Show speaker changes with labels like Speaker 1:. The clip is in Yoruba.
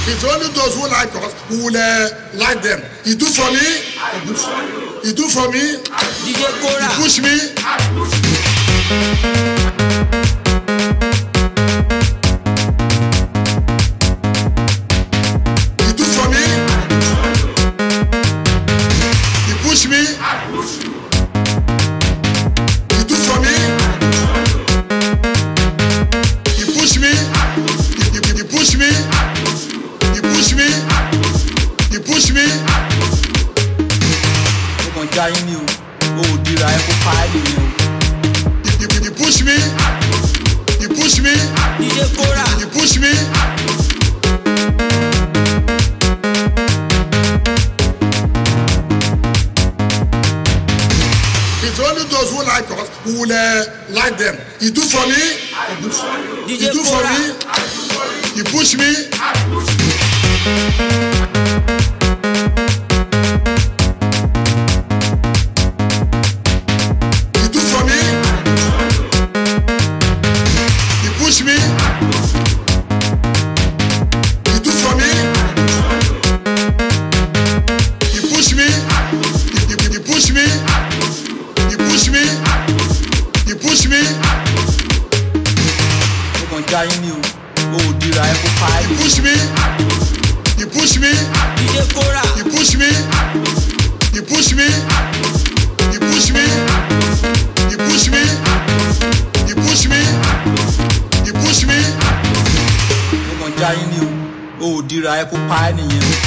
Speaker 1: It's only those who like us who will like them. You do for me, you do for me, you push me. You do for me, you push me. You do for me, you push me. You push me. You push me. You push me.
Speaker 2: Mo kàn já yín ni o ò dira ẹ kó pa ẹ́ nìyẹn o.
Speaker 1: You push me. You push me.
Speaker 2: DJ Kora.
Speaker 1: You push me. It's only those who like us who will like them. You do for me. You do for me. You push me. You do for me. You push me. You do for me. You push me. You push me. You push me. You push me.
Speaker 2: Mo kàn já yín ni o ò dira ẹ kó pa ẹ́
Speaker 1: You
Speaker 2: nìyẹn.
Speaker 1: push me. You push me.
Speaker 2: DJ Kora.
Speaker 1: You push me. You push me. You push me. You push me. You push me. You push me.
Speaker 2: Mo kàn já yín ni o ò dira ẹ kó pa ẹ́ nìyẹn.